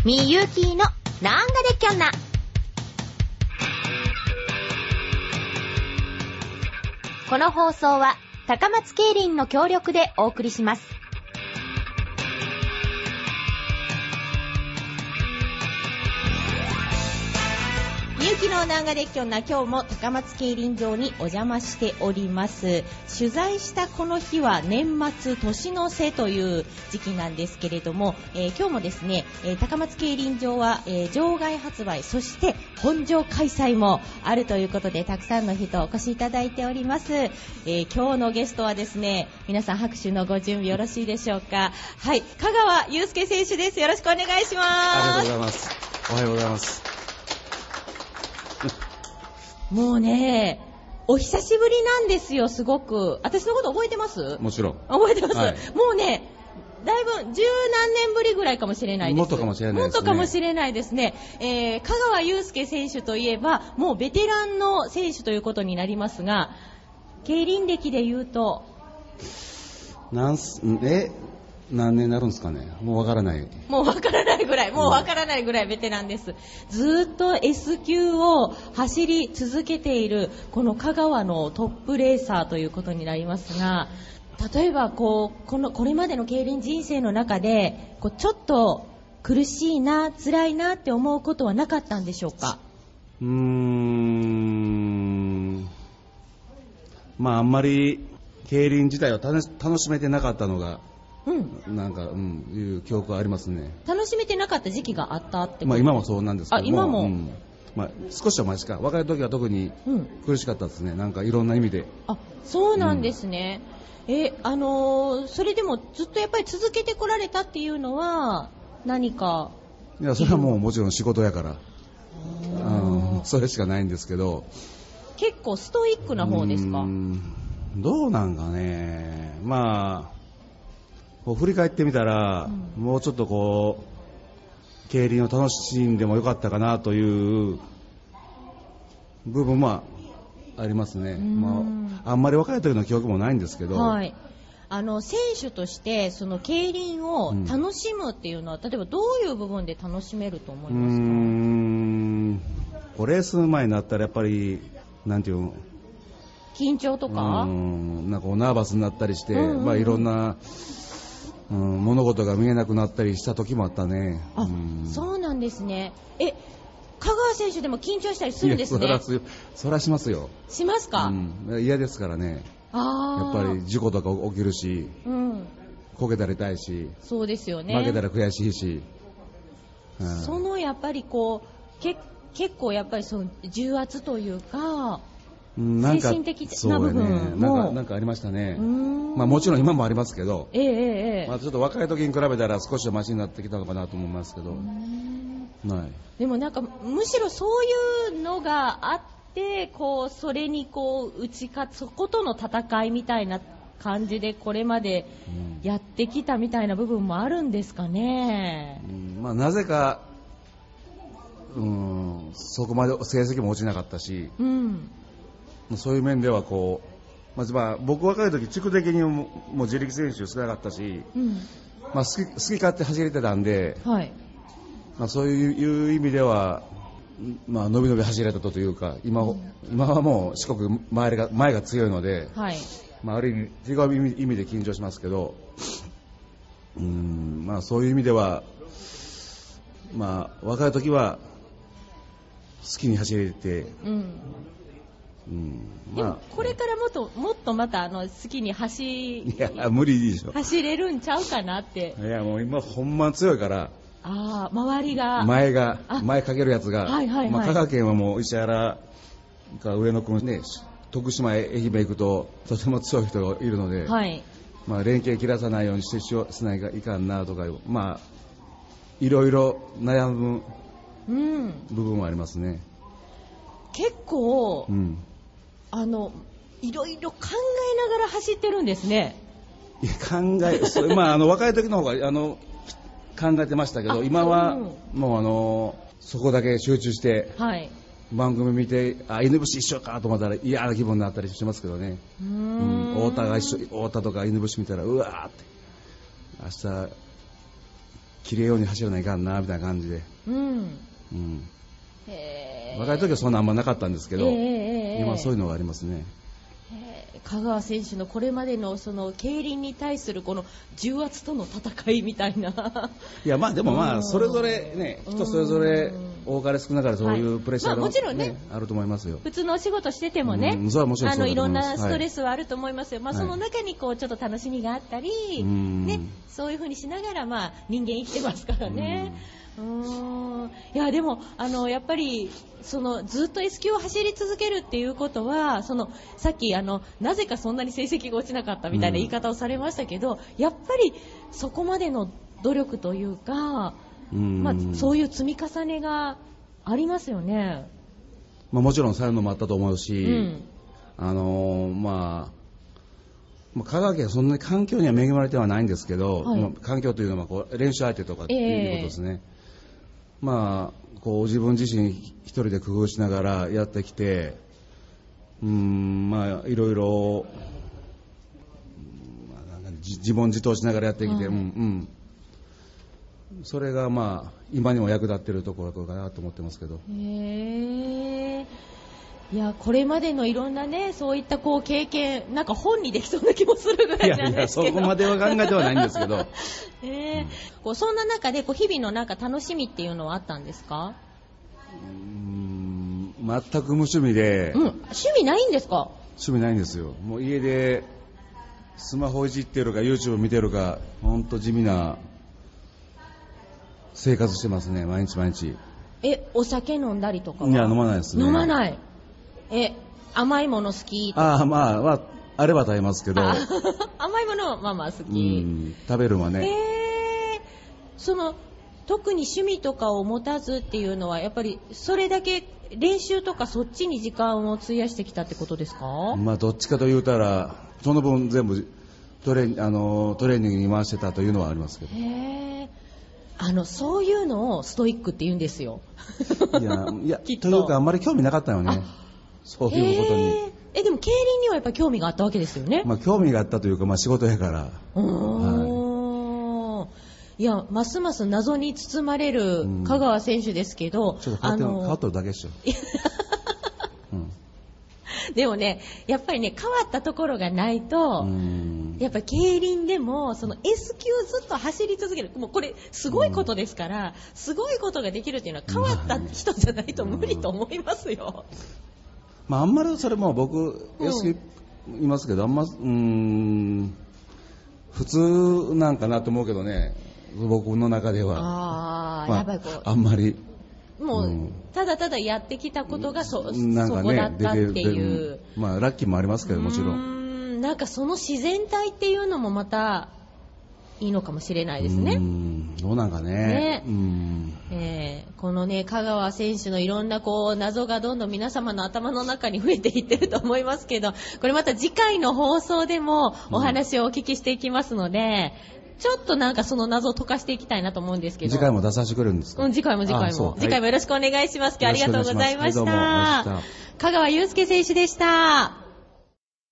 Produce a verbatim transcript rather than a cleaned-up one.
みゆきのなんができょんな。この放送は高松競輪の協力でお送りします。みゆきのなんができょんな、今日も高松競輪場にお邪魔しております。取材したこの日は年末年の瀬という時期なんですけれども、えー、今日もですね、えー、高松競輪場は、えー、場外発売、そして本場開催もあるということで、たくさんの人お越しいただいております。えー、今日のゲストはですね、皆さん拍手のご準備よろしいでしょうか。はい、香川祐介選手です。よろしくお願いします。 ありがとうございます。おはようございます。 もうね、お久しぶりなんですよ。すごく私のこと覚えてます？ もちろん覚えてます、はい、もうね、だいぶ十何年ぶりぐらいかもしれないです。 もっとかもしれないですね。 もっとかもしれないですね。えー、香川祐介選手といえばもうベテランの選手ということになりますが、競輪歴で言うとなんすえ何年になるんですかね。もうわからない。 もうわからないぐらい、もうわからないぐらいベテランです。ずっと S 級を走り続けているこの香川のトップレーサーということになりますが、例えばこうこのこれまでの競輪人生の中でこうちょっと苦しいな、辛いなって思うことはなかったんでしょうか？ うーん、まああんまり競輪自体は楽しめてなかったのが、うん、なんか、うん、いう記憶はありますね。 楽しめてなかった時期があったってこと？ まあ今もそうなんですけども、 あ、今も、 うん、まあ、少しはマシか。若い時は特に苦しかったですね、うん、なんかいろんな意味で。 あ、そうなんですね、うん、え、あのー、それでもずっとやっぱり続けてこられたっていうのは何か？ いや、それはもうもちろん仕事やから、うん、それしかないんですけど。 結構ストイックな方ですか？うーん、 どうなんかね、まあこう振り返ってみたら、うん、もうちょっとこう競輪を楽しんでもよかったかなという部分もありますね。まあ、あんまり若い時の記憶もないんですけど、 はい、あの選手としてその競輪を楽しむっていうのは、うん、例えばどういう部分で楽しめると思いますか？うーん、こうレース前になったらやっぱりなんていうの、 緊張とか、 うーん、なんかこうナーバスになったりして、うんうんうん、まあ、いろんなうん、物事が見えなくなったりした時もあったね。 あ、うん、そうなんですね。え、香川選手でも緊張したりするんですね。 いや、そら、そらしますよ。 しますか？ うん、嫌ですからね。あ、やっぱり事故とか起きるし、うん、こけたら痛いし、 そうですよね、 負けたら悔しいし、 うん、そのやっぱりこうけ結構やっぱりその重圧というか、 なんか精神的な部分も、 ね、なんか、なんかありましたね。まあ、もちろん今もありますけど、 えーえーまあ、ちょっと若い時に比べたら少しはマシになってきたのかなと思いますけど、 はい、でもなんかむしろそういうのがあってこうそれにこう打ち勝つ、そことの戦いみたいな感じでこれまでやってきたみたいな部分もあるんですかね。 うん、まあ、なぜか、うん、そこまで成績も落ちなかったし、うん、そういう面ではこう、まずまあ僕若い時地区的にももう自力選手少なかったし、うん、まあ、好き、好き勝手走れてたんで、はい、まあ、そういう意味では、まあ、伸び伸び走れたというか 今,、うん、今はもう四国前が、前が強いので、はい、まあ、ある意味違う意味で緊張しますけど、うーん、まあ、そういう意味では、まあ、若い時は好きに走れて、うんうん、まあ、でもこれからもっともっとまたあの好きに走いや無理でしょ、 走れるんちゃうかなって。 いやもう今ほんま強いから、 あ、周りが前が前かけるやつが、はいはいはい、まあ、香川県はもう石原か上野君ね、徳島愛媛行くととても強い人がいるので、はい、まあ、連携切らさないようにしてしないかいかんなとか、まあ、いろいろ悩む部分もありますね。うん、 結構、うん、あのいろいろ考えながら走ってるんですね。 いや考えそれ、まあ、あの若い時の方があの考えてましたけど、今はもうあのそこだけ集中して、はい、番組見て、あ、犬伏一緒かと思ったら嫌な気分になったりしますけどね。うーん、太田が一緒、太田とか犬伏見たらうわーって明日綺麗ように走らないかんなみたいな感じで、うんうん、へ若い時はそんなあんまなかったんですけど、今そういうのがありますね。 香川選手のこれまでのその競輪に対するこの重圧との戦いみたいな。 いやまあでもまあそれぞれね、人それぞれ多かれ少なかれそういうプレッシャーが、ね、まあ、もちろんねあると思いますよ。 普通のお仕事しててもね、うん、それはもちろんそうだと思います。あのいろんなストレスはあると思いますよ。はい、まあその中にこうちょっと楽しみがあったり、はい、ね、そういう風にしながらまあ人間生きてますからね。うーん、いやでもあのやっぱりそのずっと S 級を走り続けるっていうことは、そのさっきあのなぜかそんなに成績が落ちなかったみたいな言い方をされましたけど、うん、やっぱりそこまでの努力というか、うん、まあ、そういう積み重ねがありますよね。 まあ、もちろんそういうのもあったと思うし、うん、あのー、まあ香川県はそんなに環境には恵まれてはないんですけど、はい、まあ、環境というのはこう練習相手とかっていうことですね。えーまあ、こう自分自身一人で工夫しながらやってきて、うーん、まあ、いろいろ、まあ、自問自答しながらやってきて、うんうん、それが、まあ、今にも役立っているところかなと思ってますけど。へー、いやこれまでのいろんなねそういったこう経験なんか本にできそうな気もするぐらいなんですけど。いやいやそこまでは考えてはないんですけど、 えーうん、こうそんな中でこう日々のなんか楽しみっていうのはあったんですか？ うーん全く無趣味で、うん、 趣味ないんですか？ 趣味ないんですよ。もう家でスマホいじってるか YouTube 見てるか本当地味な生活してますね毎日毎日。 えお酒飲んだりとかは？ いや飲まないですね。 飲まない。え甘いもの好き？ ああまあ、まあ、あれば食べますけど甘いものはまあまあ好き。 うん食べるのはね。 えー、その特に趣味とかを持たずっていうのはやっぱりそれだけ練習とかそっちに時間を費やしてきたってことですか？ まあどっちかと言うたらその分全部トレー、あのトレーニングに回してたというのはありますけど。 へー、あのそういうのをストイックって言うんですよ。 いやいやというかあんまり興味なかったよね。そういうことに。 えでも競輪にはやっぱり興味があったわけですよね。 まあ興味があったというか、まあ、仕事やから。うーん、はい、いやますます謎に包まれる香川選手ですけど、 ちょっと変わってる、変わってるだけでしょ。うん、 でもねやっぱりね変わったところがないと、やっぱり競輪でもその S 級ずっと走り続ける、もうこれすごいことですから、すごいことができるっていうのは変わった人じゃないと無理と思いますよ。 まあ、あんまりそれも僕 S 級いますけど、あんまうーん普通なんかなと思うけどね、僕の中では。あ、まあ、やっぱりこうあんまりもう、うん、ただただやってきたことが そ, なんか、ね、そこだったっていう、 まあ、ラッキーもありますけどもちろん。うーんなんかその自然体っていうのもまたいいのかもしれないですね。うーんどうなんかね。ね、うーん、 えー、このね香川選手のいろんなこう謎がどんどん皆様の頭の中に増えていってると思いますけど、これまた次回の放送でもお話をお聞きしていきますので、うん、ちょっとなんかその謎を解かしていきたいなと思うんですけど。 次回も出させてくれるんですか？ うん、次回も次回も、はい、次回もよろしくお願いします。今日ありがとうございました。香川祐介選手でした。